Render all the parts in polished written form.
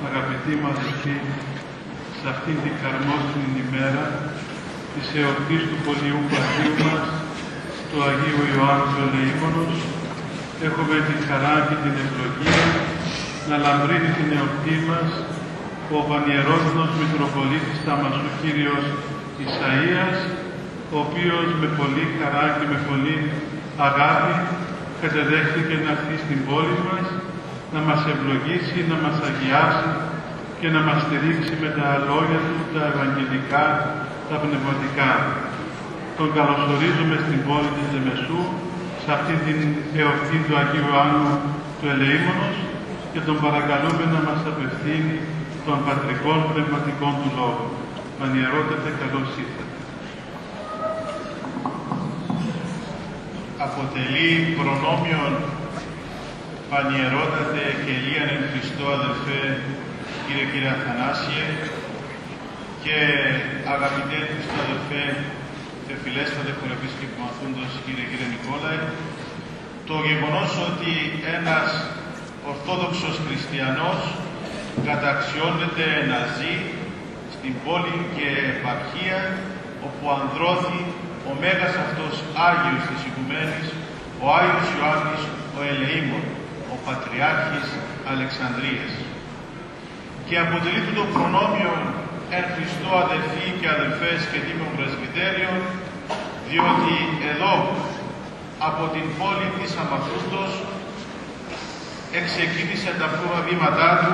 αγαπητοί μου αδελφοί, σε αυτήν την χαρμόσυνη ημέρα της εορτής του Πολιού Πατρίου μας, του Αγίου Ιωάννου του Ελεήμονος, έχουμε τη χαρά και την ευλογία να λαμπρύνει την εορτή μας ο Πανιερότατος Μητροπολίτης Ταμασού Κύριος Ισαΐας, ο οποίος με πολύ χαρά και με πολύ αγάπη κατεδέχθηκε να έρθει στην πόλη μας, να μας ευλογήσει, να μας αγιάσει και να μας στηρίξει με τα λόγια του, τα ευαγγελικά, τα πνευματικά. Τον καλωσορίζουμε στην πόλη της Λεμεσού, σε αυτή την εορτή του Αγίου Ιωάννου του Ελεήμονος και τον παρακαλούμε να μας απευθύνει των πατρικών πνευματικών του λόγου. Πανιερότατε, καλώς ήρθατε. Αποτελεί προνόμιον Πανιερότατε και Ηλίαν εν Χριστώ αδελφέ κύριε Αθανάσιε και αγαπητέ Χριστό αδελφέ Θεφιλέστατε χωρεπίσκεπου μαθούντος κύριε Νικόλαη, το γεγονός ότι ένας Ορθόδοξος Χριστιανός καταξιώνεται να ζει στην πόλη και επαρχία όπου ανδρώθη ο μέγας αυτός Άγιος της Οικουμένης, ο Άγιος Ιωάννης ο Ελεήμων, ο Πατριάρχης Αλεξανδρίας. Και αποτελεί το προνόμιο εν Χριστώ αδελφοί και αδελφές και τίμων πρεσβυτέριων, διότι εδώ από την πόλη της Αμαθούντος εξεκίνησε τα πρώτα βήματά του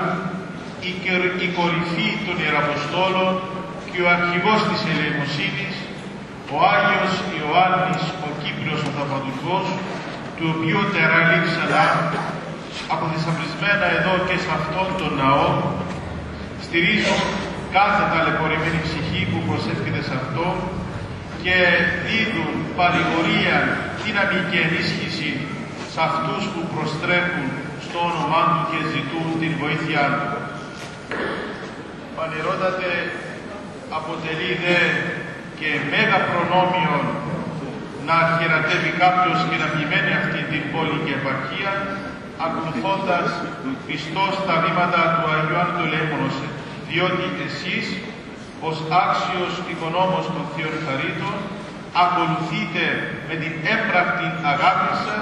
η κορυφή των Ιεραποστόλων και ο αρχηγός της ελεημοσύνης, ο Άγιος Ιωάννης ο Κύπριος ο Θαυματουργός, του οποίου τεραλεί ξανά αποθυσαυρισμένα εδώ και σε αυτόν τον ναό, στηρίζουν κάθε ταλαιπωρημένη ψυχή που προσεύχεται σε αυτό και δίδουν παρηγορία, δύναμη και ενίσχυση σε αυτούς που προστρέφουν στο όνομά του και ζητούν την βοήθειά του. Πανιερότατε, αποτελεί δε και μέγα προνόμιο να χειρατεύει κάποιος και να πλημμένει αυτή την πόλη και επαρχία, ακολουθώντας πιστός τα βήματα του Αγίου Ιωάννου του Ελεήμονος, διότι εσείς, ως άξιος οικονόμος των Θείων Χαρίτων, ακολουθείτε με την έμπρακτη αγάπη σας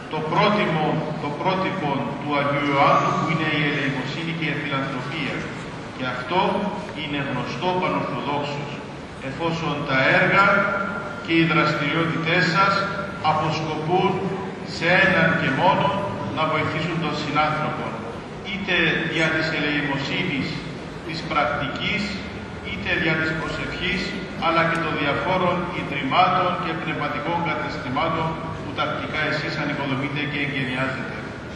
το πρότυπο του Αγίου Ιωάννου, που είναι η ελεημοσύνη και η φιλανθρωπία. Και αυτό είναι γνωστό πανορθοδόξος, εφόσον τα έργα και οι δραστηριότητές σας αποσκοπούν σε έναν και μόνο να βοηθήσουν τον συνάνθρωπο, είτε δια της ελεημοσύνης της πρακτικής, είτε δια της προσευχής, αλλά και των διαφόρων ιδρυμάτων και πνευματικών κατεστημάτων που τακτικά εσείς ανοικοδομείτε και εγκαινιάζετε.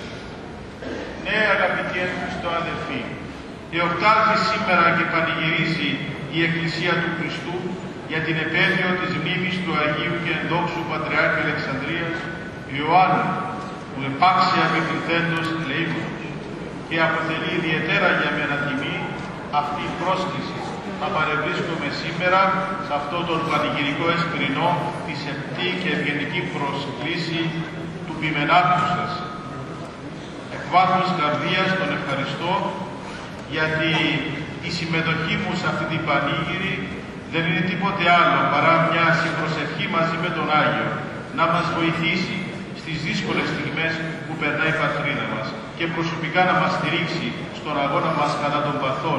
Ναι, αγαπητοί εν Χριστώ αδελφοί, εορτάζει σήμερα και πανηγυρίζει η Εκκλησία του Χριστού για την επέτειο της μνήμης του Αγίου και ενδόξου Πατριάρχη Αλεξανδρίας Ιωάννου, που επάξια επικληθέντος ελεήμονος, και αποτελεί ιδιαίτερα για μένα τιμή αυτή η πρόσκληση να παρευρίσκομαι σήμερα σε αυτό τον πανηγυρικό εσπρινό τη επτή και ευγενική προσκλήση του ποιμενάτου σας. Εκ βάθους καρδίας τον ευχαριστώ, γιατί η συμμετοχή μου σε αυτή την πανήγυρη δεν είναι τίποτε άλλο παρά μια συμπροσευχή μαζί με τον Άγιο να μας βοηθήσει στις δύσκολες στιγμές που περνάει η πατρίδα μας και προσωπικά να μας στηρίξει στον αγώνα μας κατά των παθών.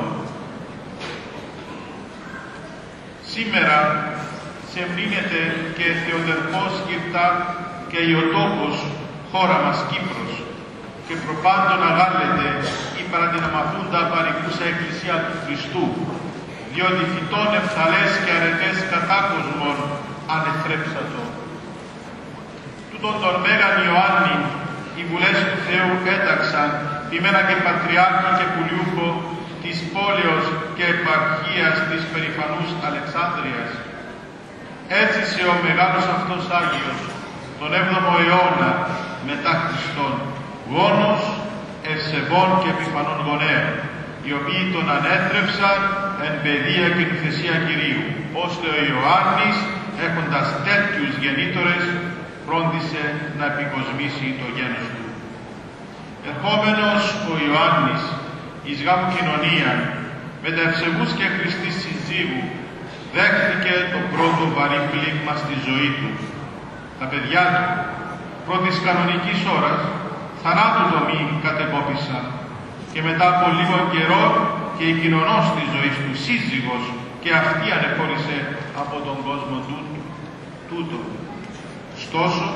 Σήμερα σε μνήνεται και θεοτερπός γυρτά και Ιωτόπος, χώρα μας Κύπρος, και προπάντων αγάλλεται η παρά την αμαθούντα παρικούσα Εκκλησία του Χριστού, διότι φυτών εφθαλές και αρετές κατάκοσμων ανεθρέψατο. Τούτον τον Μέγαν Ιωάννη οι βουλές του Θεού έταξαν ποιμένα και πατριάρχη και πουλιούχο της πόλεως και επαρχίας της περηφανούς Αλεξάνδρειας. Έζησε ο μεγάλος αυτός Άγιος τον 7ο αιώνα μετά Χριστόν, γόνος ευσεβών και επιφανών γονέων, οι οποίοι τον ανέτρεψαν εν παιδεία και νυφεσία Κυρίου, ώστε ο Ιωάννης, έχοντας τέτοιους γεννήτωρες, φρόντισε να επικοσμήσει το γένος του. Ερχόμενος ο Ιωάννης εις γάμου κοινωνία, με τα ευσεβούς και χρηστής συζύγου, δέχτηκε το πρώτο βαρύ πλήγμα στη ζωή του. Τα παιδιά του, πρώτης κανονικής ώρας, θανάτου τομή κατεπόπησαν και μετά από λίγο καιρό και η κοινωνός της ζωής του σύζυγος και αυτή ανεχώρησε από τον κόσμο τούτο. Στόσο,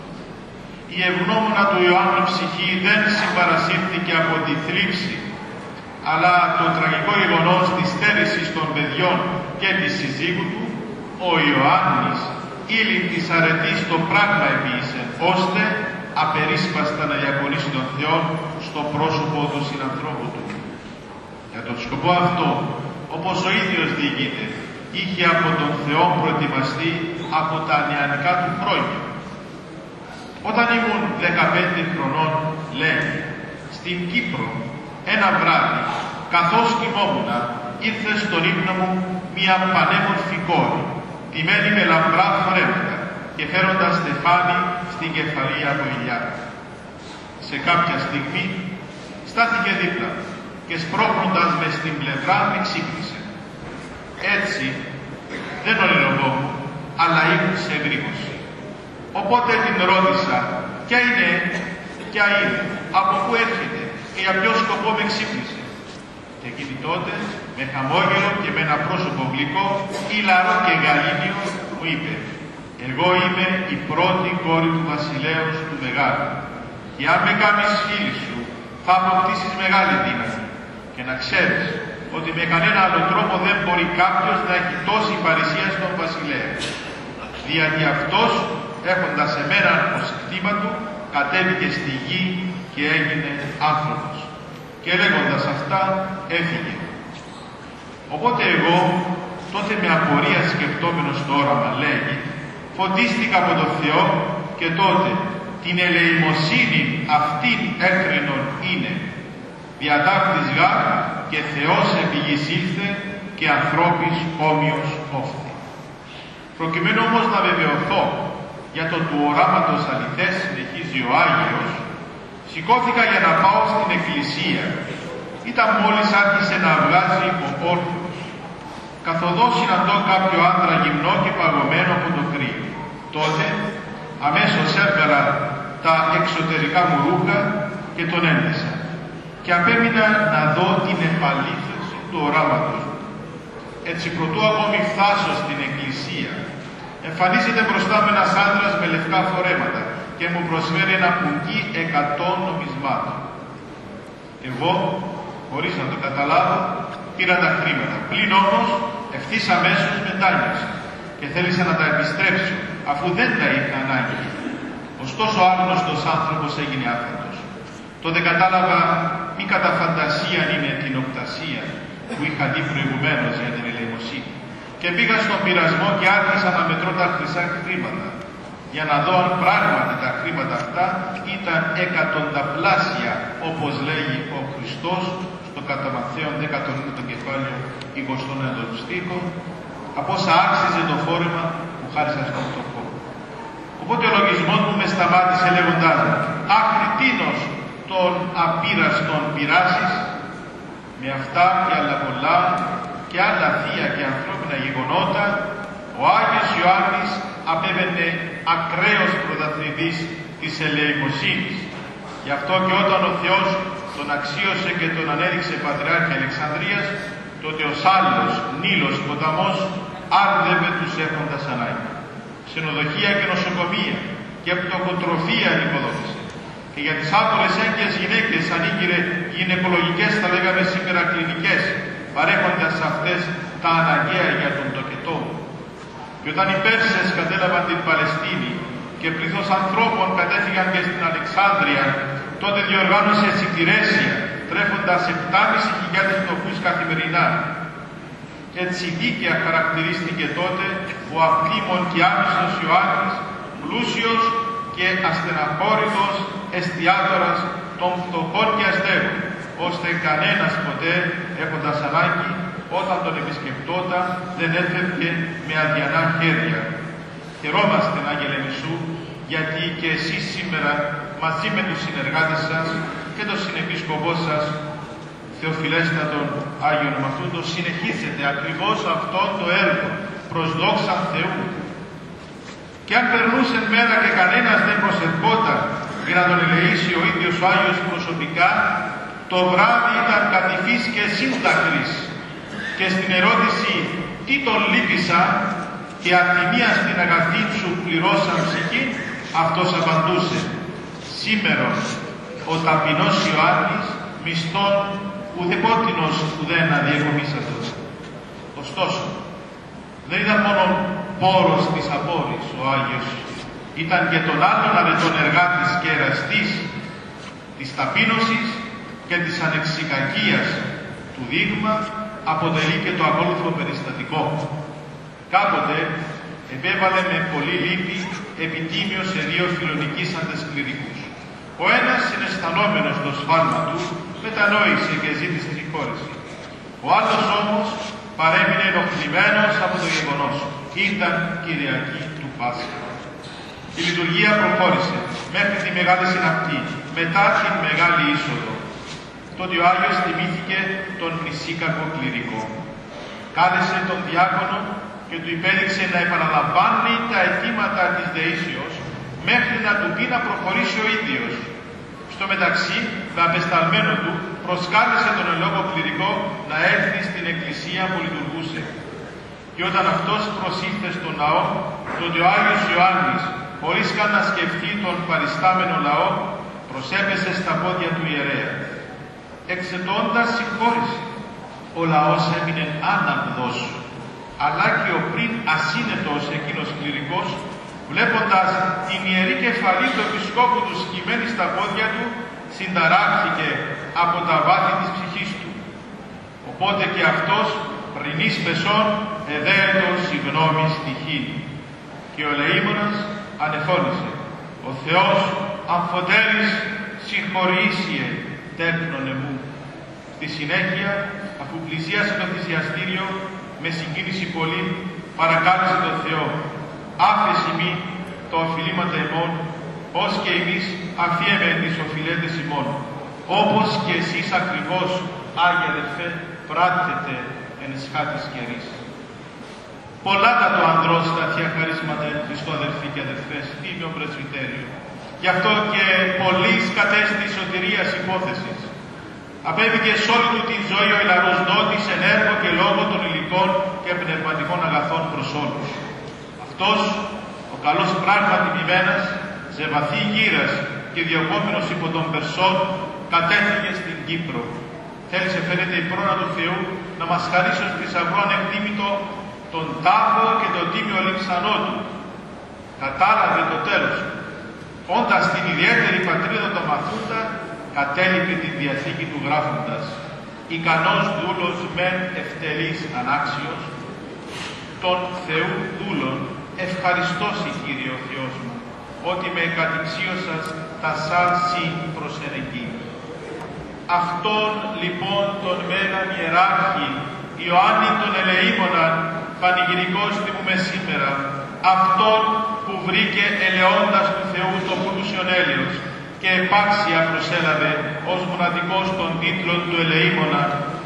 η ευγνώμονα του Ιωάννου ψυχή δεν συμπαρασύρθηκε από τη θλίψη, αλλά το τραγικό γεγονός της στέρησης των παιδιών και της συζύγου του, ο Ιωάννης ύλην της αρετής το πράγμα επίησε, ώστε απερίσπαστα να διακονήσει τον Θεό στο πρόσωπο του συνανθρώπου του. Για τον σκοπό αυτό, όπως ο ίδιος διηγείται, είχε από τον Θεό προετοιμαστεί από τα νεανικά του χρόνια. Όταν ήμουν 15 χρονών, λέει, στην Κύπρο, ένα βράδυ, καθώς κοιμόμουνα, ήρθε στον ύπνο μου μια πανέμορφη κόρη, ντυμένη με λαμπρά φορέματα και φέροντας στεφάνι στην κεφαλή από ηλιά. Σε κάποια στιγμή στάθηκε δίπλα και σπρώχνοντας με στην πλευρά με ξύπνησε. Έτσι, δεν ονειρευόμουν, αλλά ήμουν σε εγρήγορση. Οπότε την ρώτησα, ποια είναι, από πού έρχεται και για ποιο σκοπό με ξύπνησε. Και εκείνη τότε, με χαμόγελο και με ένα πρόσωπο γλυκό, ηλαρό και γαλήνιο, μου είπε, εγώ είμαι η πρώτη κόρη του βασιλέως του Μεγάλου και αν με κάνεις φίλη σου, θα αποκτήσεις μεγάλη δύναμη. Και να ξέρεις ότι με κανένα άλλο τρόπο δεν μπορεί κάποιος να έχει τόση παρησία στον βασιλέα. Διότι αυτός, έχοντας εμένα ως κτήμα του, κατέβηκε στη γη και έγινε άνθρωπος. Και λέγοντας αυτά, έφυγε. Οπότε εγώ, τότε με απορία σκεπτόμενος το όραμα, λέγει, φωτίστηκα από τον Θεό και τότε την ελεημοσύνη αυτήν έκρινον είναι. Διατάκτης γάρ και Θεός επί γης ήλθε και ανθρώπης όμοιος όφθη. Προκειμένου όμως να βεβαιωθώ για το του οράματος αληθές, συνεχίζει ο Άγιος, σηκώθηκα για να πάω στην εκκλησία. Ήταν μόλις άρχισε να βγάζει ο όρθιος. Καθοδός συναντώ κάποιο άντρα γυμνό και παγωμένο από το κρύο. Τότε αμέσως έβγαλα τα εξωτερικά μου ρούχα και τον έντεσα. Και απέμεινα να δω την επαλήθευση του οράματος μου. Έτσι προτού ακόμη φτάσω στην εκκλησία, εμφανίζεται μπροστά με ένας άντρας με λευκά φορέματα και μου προσφέρει ένα κουκκί 100 νομισμάτων. Εγώ, χωρίς να το καταλάβω, πήρα τα χρήματα. Πλην όμως, ευθύς αμέσως μετάνιωσα και θέλησα να τα επιστρέψω, αφού δεν τα είχα ανάγκη. Ωστόσο, ο άγνωστος άνθρωπος έγινε άφαντος. Τότε κατάλαβα μη κατά φαντασία είναι την οπτασία που είχα δει προηγουμένως για την ελεημοσύνη. Και πήγα στον πειρασμό και άρχισα να μετρώ τα χρυσά χρήματα, για να δω αν πράγματι τα χρήματα αυτά ήταν εκατονταπλάσια, όπως λέγει ο Χριστός στο κατά Ματθαίον 19ο κεφάλαιο 29ο στίχο, από όσα άξιζε το φόρεμα που χάρισα στον φτωχό. Οπότε ο λογισμός μου με σταμάτησε λέγοντάς μου, άχρη τίνος των απείραστων πειράσεις, με αυτά και άλλα πολλά και άλλα θεία και ανθρώπινα γεγονότα, ο Άγιος Ιωάννης απέβαινε ακραίος πρωταθλητής της ελεημοσύνης. Γι' αυτό και όταν ο Θεός τον αξίωσε και τον ανέδειξε Πατριάρχη Αλεξανδρίας, τότε ο Σάλλος, Νείλος, ποταμός, άρδευε τους έχοντας ανάγκη. Ξενοδοχεία και νοσοκομεία και πτωχοτροφία νοικοδόμησε. Και για τις άπορες έγκυες γυναίκες ανήγγειρε γυναικολογικές, θα λέγαμε σήμερα κλινικές, παρέχοντας σε αυτές τα αναγκαία για τον τοκετό. Και όταν οι Πέρσες κατέλαβαν την Παλαιστίνη και πλήθος ανθρώπων κατέφυγαν και στην Αλεξάνδρεια, τότε διοργάνωσε συντηρέσια, τρέφοντας 7.500 φτωχούς καθημερινά. Έτσι δίκαια χαρακτηρίστηκε τότε ο απλήμων και άμυσος Ιωάννης, πλούσιος και ασθεναχώρητος εστιάτορας των φτωχών και αστέρων, ώστε κανένας ποτέ έχοντας ανάγκη, όταν τον επισκεπτόταν, δεν έφευγε με αδιανά χέρια. Χαιρόμαστε, Άγγελε Μισού, γιατί και εσείς σήμερα μαζί με τους συνεργάτες σας και τον συνεπίσκοπό σας Θεοφιλέστατον Άγιον Μαθούντος, συνεχίζεται ακριβώς αυτό το έργο προς δόξα Θεού. Και αν περνούσε μέρα και κανένας δεν προσερχόταν για να τον ελεήσει ο ίδιος ο Άγιος προσωπικά, το βράδυ ήταν κατηφής και σύνταχρης. Και στην ερώτηση «Τι τον λύπησα» και «Ακτιμία στην αγαθή σου πληρώσαν ψυχή», αυτός απαντούσε «Σήμερον ο ταπεινός Ιωάννης μισθών ουδεπότινος ουδένα διεκομίσατος». Ωστόσο, δεν ήταν μόνο πόρος της απόρρης ο Άγιος, ήταν και τον άλλον αρετών εργάτης και εραστής της ταπείνωσης και της ανεξικακίας του δείγμα, αποτελεί και το ακόλουθο περιστατικό. Κάποτε επέβαλε με πολύ λύπη επιτίμιο σε δύο φιλονικήσαντες κληρικούς. Ο ένας, συναισθανόμενος το σφάλμα του, μετανόησε και ζήτησε συγχώρεση. Ο άλλος όμως παρέμεινε ενοχλημένος από το γεγονός. Ήταν Κυριακή του Πάσχα. Η λειτουργία προχώρησε μέχρι τη Μεγάλη Συναπτή, μετά την Μεγάλη Είσοδο. Τότε ο Άγιος θυμήθηκε τον μνησίκακο κληρικό. Κάλεσε τον διάκονο και του υπέδειξε να επαναλαμβάνει τα αιτήματα της δεήσεως μέχρι να του πει να προχωρήσει ο ίδιος. Στο μεταξύ, με απεσταλμένο του, προσκάλεσε τον ελόγο κληρικό να έρθει στην εκκλησία που λειτουργούσε. Και όταν αυτός προσήλθε στον ναό, τότε ο Άγιος Ιωάννης, χωρίς καν να σκεφτεί τον παριστάμενο λαό, προσέπεσε στα πόδια του ιερέα. Εξαιτώντας συγχώρηση, ο λαός έμεινε άναυδος, αλλά και ο πριν ασύνετος εκείνος κληρικός, βλέποντας την ιερή κεφαλή του επισκόπου του σκυμμένη στα πόδια του, συνταράχθηκε από τα βάθη της ψυχής του. Οπότε και αυτός, πριν εις πεσόν, εδέετο συγγνώμη στοιχή. Και ο ελεήμονας ανεφώνησε, «Ο Θεός αμφωτέρης συγχωρήσιε τέκνονε μου». Στη συνέχεια, αφού πλησίασε το θυσιαστήριο, με συγκίνηση πολύ, παρακάλεσε τον Θεό, «Άφεση μη τα οφειλήματα ημών, ως και εμείς αφιέμε τις οφειλέτες ημών, όπως και εσείς ακριβώς, Άγιε αδελφέ, πράττετε εν εσχάτης καιρής». Πολλά τα το ανδρός τα Θεία Χαρίσματα εν Χριστώ, αδελφοί και αδελφές, τίμιο πρεσβυτέριο. Γι' αυτό και πολλής κατέστη σωτηρίας υπόθεσης. Απέβηκε σ' όλη του τη ζωή ο ηλαρός νότης εν έργο και λόγο των υλικών και πνευματικών αγαθών προς όλους. Αυτός, ο καλός πράγματι ποιμένας, σε βαθύ γύρας και διοκόμενος υπό των Περσών, κατέφυγε στην Κύπρο. Θέλησε φαίνεται η πρόνα του Θεού να μας χαρίσει ως θησαυρό ανεκτήμητο τον τάφο και το τίμιο λείψανό του. Κατάλαβε το τέλος. Όντας την ιδιαίτερη πατρίδα των Μαθούντα, κατέληπε τη Διαθήκη του γράφοντας, «Ικανός δούλος μεν ευτελής ανάξιος, τον Θεού δούλων ευχαριστώσει Κύριε ο Θεός μου, ότι με κατηξίωσας τα σαν σύ προσενεκεί». Αυτόν λοιπόν τον Μέγαν Ιεράρχη, Ιωάννη τον Ελεήμοναν, πανηγυρικός τιμούμε σήμερα, αυτόν που βρήκε ελεώντας του Θεού το πλούσιον έλεος και επάξια προσέλαβε ως μοναδικός των τίτλων του Ελεήμονα.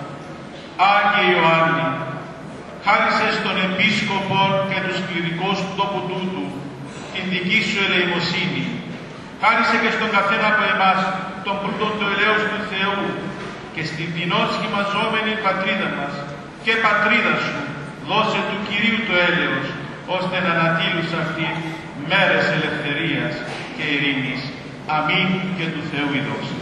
Άγιε Ιωάννη, χάρισες στον επίσκοπο και τους κληρικούς του τόπου τούτου την δική σου ελεημοσύνη. Χάρισε και στον καθένα από εμάς τον πλούτον του ελέους του Θεού και στην τεινό σχημαζόμενη πατρίδα μας και πατρίδα σου δώσε του Κυρίου το έλεος, ώστε να ανατείλους αυτή μέρες ελευθερίας και ειρήνης. Αμήν και του Θεού η δόξα.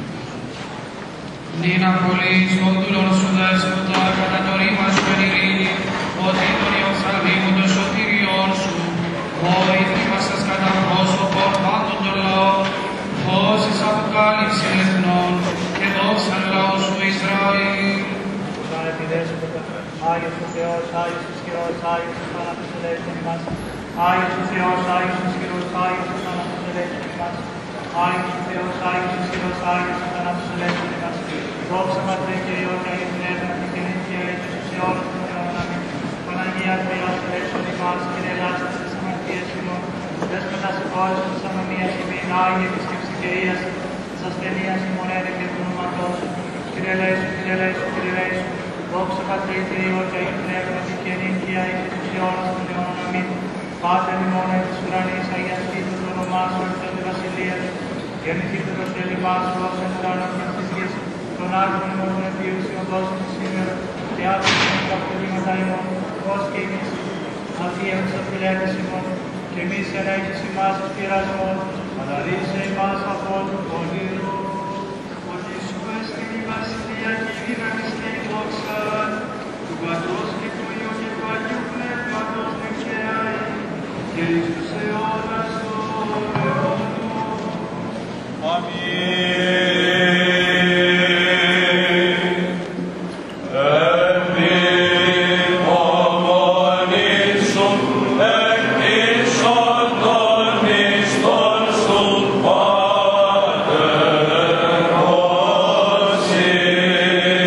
Νίνα πολλής κοντούλων σου δέσποτα, κατά το ρήμα σου εν ειρήνη, ότι τον Ιωσαλήμου το σωτήριόν σου, βοηθήμασας κατά πρόσωπον πάντων των λαών, δώσεις αποκάλυψη εθνών και δόξαν λαό σου Ισραήλ. Άγιος ο Θεός, Άγιος ο ισχυρός, Άγιος ο θάνατος ελέησον ημάς. Άγιος ο Θεός, Άγιος ο ισχυρός, Άγιος ο θάνατος ελέησον ημάς. Άγιος ο Θεός, Άγιος ο ισχυρός, Άγιος ο θάνατος ελέησον ημάς. Δόξα Πατρί και Υιό και Αγίου Πνεύμα και κοινή και ελέησον σε όλους των αιώνων. Αμήν. Παναγία Θεός, ελέησον ημάς, Κύριε ελάστε στις αμαρτίες ημών. Δέσποτα σε πόλεις της ανομίας ημίν, Άγιε της και ψυχαιίας, της ασθενείας ημών έρη και του νόματός. Κύριε ελέησον και ελέησον, Κύριε ελέησον. Δόξα Πατρί και Υιό και Αγίου Πνεύματι και νύχια εις τους αιώνας των αιώνων. Αμήν. Πάτερ ημών εν της ουρανής, αγιαστήτω το όνομά σου, ήρθον τη βασιλεία σου. Γεννηθήτω το θέλημά σου, ως εν ουρανό και της γης. Τον άρθρον ημών επίουσιον δώσον σήμερα, και άπλησον τα προβλήματα ημών, ως και εμείς. Αφίεμς αφιλέτες ημών, και εμείς ενέχεις ημάς εις πειρασμόν, αλλά ρίσε ημάς από του πονηρού. Ότι σου έστι η βασιλεία και η δύναμις και η δόξα, του Πατρός και του Υιού και του Αγίου Πνεύματος νυχαίαι, και εις τους αιώνας των αιώνων. Αμήν. Amen.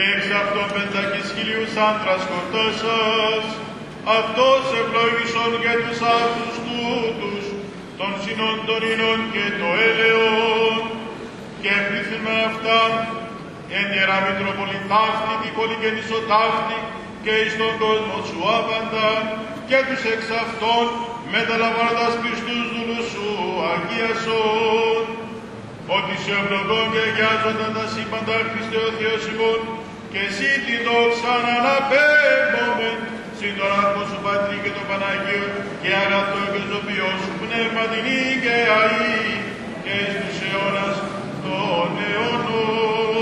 εξ αυτών 500.000 άντρας σκοτώσας, αυτός ευλόγησον και τους αυτούς τούτους, των συνών των ίνων και το έλεον, και πλήθυνμε αυτά, εν Ιερά Μητροπολιτάφτη, την πολυγεννησοτάφτη, και εις τον κόσμο σου άπαντα, και τους εξ αυτών μεταλαμβάνοντας πιστούς δούλους σου αγίασον, ότι σε ευλογών και αγιάζονταν τα σύμπαντα Χριστέ ο Θεός ημών, και εσύ την δόξα να αναπέμπομεν, συν τον Άρχον σου Πατρί και τον Παναγίο, και αγαθό και ζωπιό σου πνεύμα την και αή, και εις τους αιώνας των αιώνων.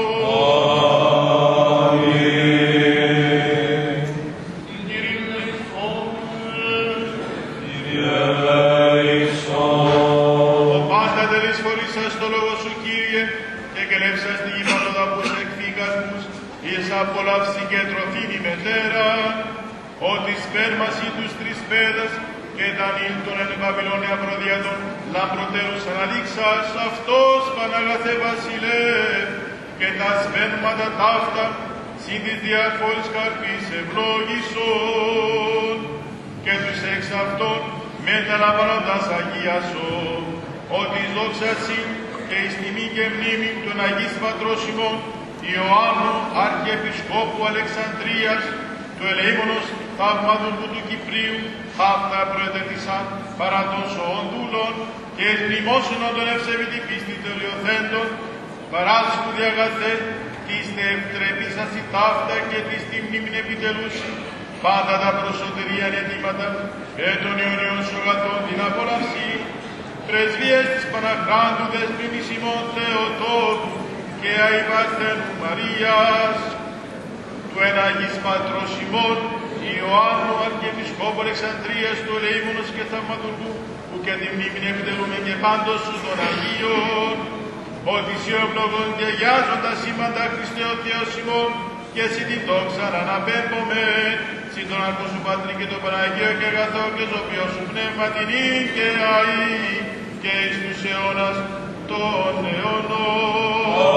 Απολαύσει και τροφήνη μετέρα, ότι σπέρμασι τους τρεις πέδας και τα νύν των εν Βαβυλώνια προδιάτων λαμπροτέρους αναλήξας, αυτός Παναγαθέ Βασιλεύ, και τα σπέρματα ταύτα συν της διάφορης καρπής ευλόγησον, και τους εξ αυτών μεταλαμβάνοντας αγίασον, ότι εις δόξασι και εις τιμή και μνήμη των Αγίης Πατρός ημών, Ιωάννου Αρχιεπισκόπου Αλεξανδρίας, του ελεήμονος θαυματουργού του Κυπρίου, αυτά προετέθησαν παρά των ζωών δούλων και εις μνημόσυνον των ευσεβητή πίστη τελειοθέντων, παράσχου διαγαθέ, της τε ευτρεπίσας η ταύτα και της τη μνήμην επιτελούσι, πάντα τα προσωτερία αιτήματα και των Ιωνίων σου αγαθών την απολαυσή, πρεσβείες της Παναχράντου Δεσποινής ημών Θεοτόκου, και αϊπαρθένου Μαρίας, του εναγής Πατρός ημών, Ιωάννου Αρχιεπισκόπου Αλεξανδρίας, του ελεήμονος και θαυματουργού, που και τη μνήμην επιτελούμε και πάντως σου των Αγίων, ότι σοι ευλογών και αγιάζοντα σήμαντα Χριστέ ο Θεός ημών, και εσύ την δόξα να αναπέμπομε, συν τον Άρχον σου Πατρί και τον Παναγίο και αγαθό και ζωπιό σου πνεύμα την και αή, και εις τους αιώνας των αιώνων.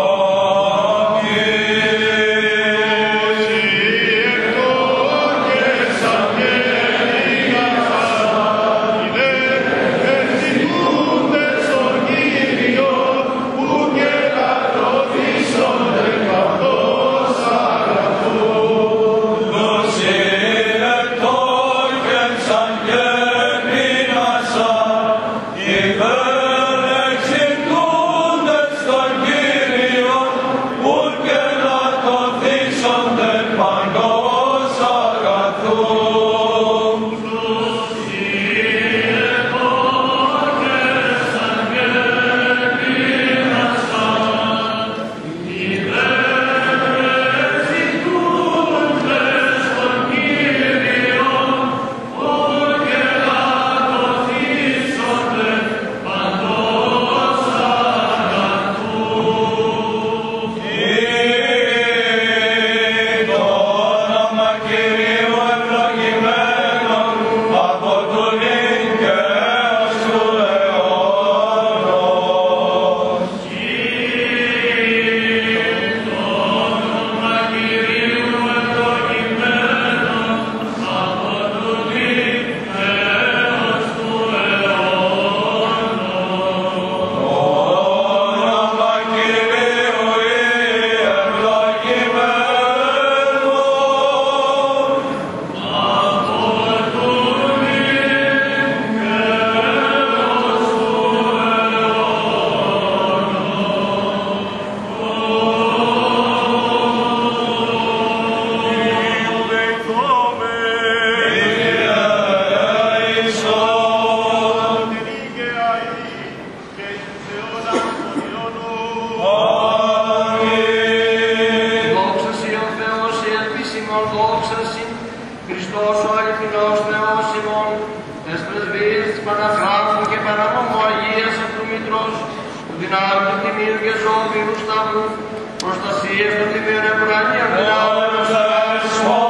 Χριστός ο αληθινός Θεός ημών, τες πρεσβείες της Παναχράντου και Παναμόμου Αγίας αυτού Μητρός, του δυνάμει τιμίου και ζώου Σταυρού, προστασίες των τιμίων Ευρανίων δυνάμεων.